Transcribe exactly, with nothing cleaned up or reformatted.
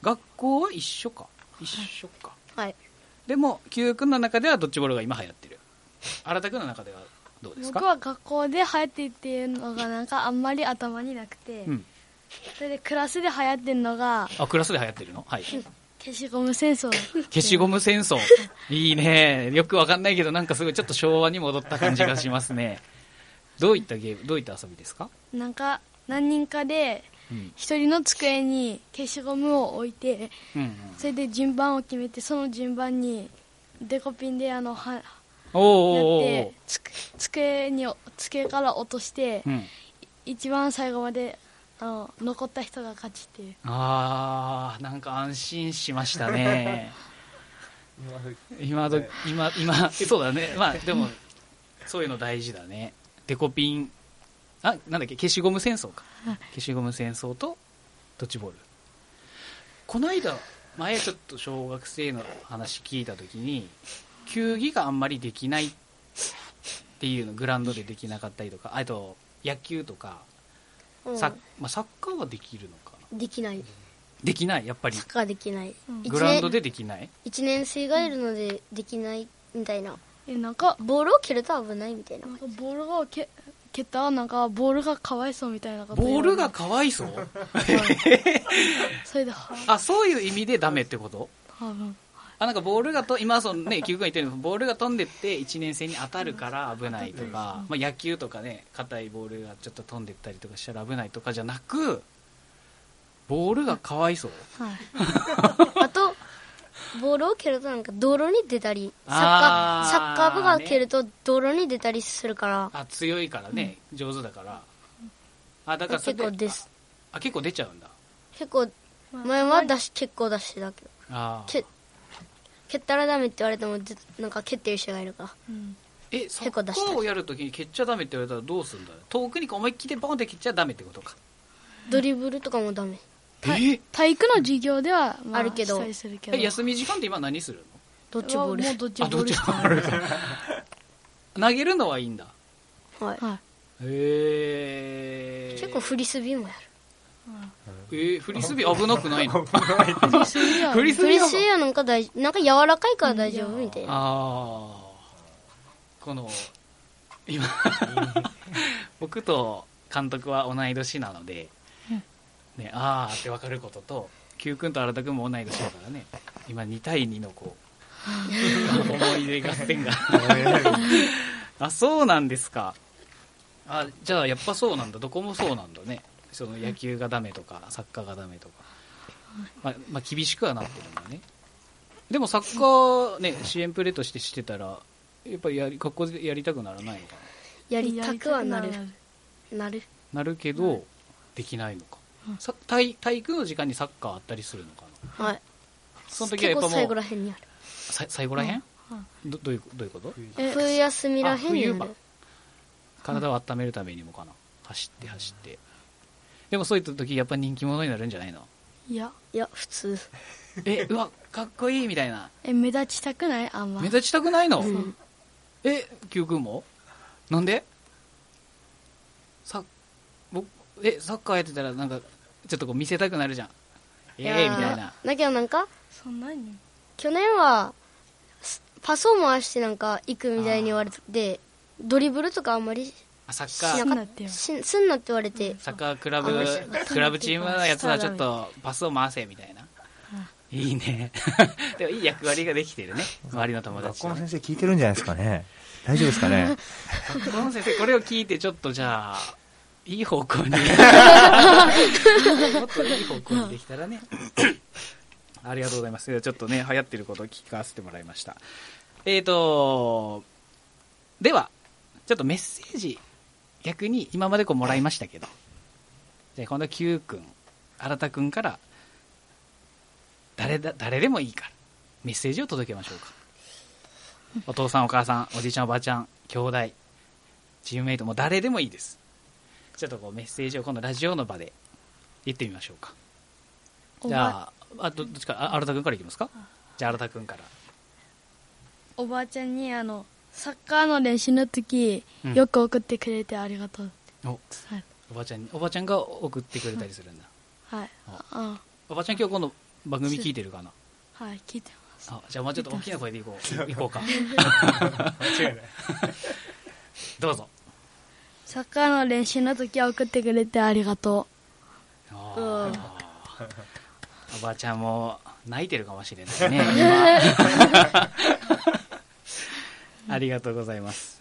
学校は一緒か一緒か、 はい。 でも Q 君の中ではドッジボールが今流行ってる。新田君の中ではどうですか？ 僕は学校で流行ってるっていうのがなんかあんまり頭になくて、うん、それでクラスで流行ってるのが、 あ、クラスで流行ってるの？はい。 消しゴム戦争。 消しゴム戦争。いいね。よくわかんないけどなんかすごいちょっと昭和に戻った感じがしますね。どういったゲーム、どういった遊びですか？ なんか何人かで一人の机に消しゴムを置いて、うんうん、それで順番を決めて、その順番にデコピンであのはおやってつ机に机から落として、うん、一番最後まであの残った人が勝ちっていう。 あー、なんか安心しましたね。今ど今今そうだね。まあでもそういうの大事だね。デコピン、あ、なんだっけ、消しゴム戦争か。消しゴム戦争とドッジボール。この間前ちょっと小学生の話聞いたときに、球技があんまりできないっていうの、グラウンドでできなかったりとか、あと野球とか、うん、サッまあ、サッカーはできるのかな？ できない。 できない、やっぱり。 サッカーできない。 グラウンドでできない。 いちねん生がいるのでできないみたいな。 え、なんかボールを蹴ると危ないみたいな。 なんかボールが蹴蹴ったらなんかボールがかわいそうみたいなこと。 ボールがかわいそう？ それで、 あ、そういう意味でダメってこと？ 多分。 あ、なんかボールがと今そのね、キュウ君が言ってるの、ボールが飛んでっていちねん生に当たるから危ないとか、まあ、野球とかね、硬いボールがちょっと飛んでったりとかしたら危ないとかじゃなく、ボールがかわいそう。 はい。 あとボールを蹴るとなんか道路に出たり、サッカーサッカー部が蹴ると道路に出たりするから。 あ、強いからね、うん、上手だから。あ、だから結構です。 あ、結構出ちゃうんだ。 結構前は出し結構出してたけど。 あけ蹴ったらダメって言われてもなんか蹴ってる人がいるから、うん、 え、サッカーをやるときに蹴っちゃダメって言われたらどうするんだろう。遠くに思いっきりボンって蹴っちゃダメってことか。 ドリブルとかもダメ。 え体育の授業では、まあ、 あるけど、 え、休み時間って今何するの？ ドッジボール。 もうドッジボール投げるのはいいんだ。 はい、 はい、 へー。 結構フリスビーもやる。 えー、フリスビー危なくないの？ フリスビーはフリスビーはなんか大なんか柔らかいから大丈夫みたいな。 ああ、この今僕と監督は同い年なので、ね、あーって分かることと、Q君と新田君も同い年だからね、今に対にのこう思い出合戦があ、そうなんですか。あ、じゃあやっぱそうなんだ。どこもそうなんだね。その野球がダメとかサッカーがダメとか、まあまあ、厳しくはなってるんだね。でもサッカーね、支援プレーとしてしてたらやっぱりやり学校でやりたくならないのかな。 やりたくはなるなるなるけど、うん、できないのか、うん、体, 体育の時間にサッカーあったりするのかな。 はい。 その時はやっぱもう最後らへんにある。 最後らへん、うん、ど, ど, ういうどういうこと？ 冬休みらへんにある。 あ、冬場、体を温めるためにもかな、走って走って。でもそういった時やっぱ人気者になるんじゃないの？ いやいや普通。 え、うわかっこいいみたいな。 え、目立ちたくない？あんま目立ちたくないの？ うん、 え、Q君も？なんで？さ僕えサッカーやってたらなんかちょっとこう見せたくなるじゃん。えー、みたいな。 だけどなんかそんなに去年はパスを回してなんか行くみたいに言われて、ドリブルとかあんまりサッカーしなかったしすんなって言われて、 サッカークラブクラブチームのやつはちょっとパスを回せみたいな。いいね。でもいい役割ができてるね、周りの友達。 学校の先生聞いてるんじゃないですかね。大丈夫ですかね。 学校の先生これを聞いてちょっとじゃあいい方向にもっといい方向にできたらね。ありがとうございます。ちょっとね流行ってることを聞かせてもらいました。えーとではちょっとメッセージ逆に今までこうもらいましたけど、じゃあ今度は Q 君、新田君から誰だ誰でもいいからメッセージを届けましょうか。お父さんお母さんおじいちゃんおばあちゃん兄弟チームメイトも誰でもいいです。ちょっとこうメッセージを今度ラジオの場で言ってみましょうか。じゃあ、あ ど, どっちか新田君からいきますか。じゃあ新田君から。 おばあちゃんにあのサッカーの練習の時、うん、よく送ってくれてありがとうって。 お,、はい、おばあちゃんにおばあちゃんが送ってくれたりするんだ。 はい。 あおばあちゃん今日今度番組聞いてるかな。 はい、聞いてます。 あ、じゃあもうちょっと大きな声でいこう。いこうか。 間違いない。 どうぞ。 サッカーの練習の時は送ってくれてありがとう。 あーおばあちゃんも泣いてるかもしれないね。今ありがとうございます。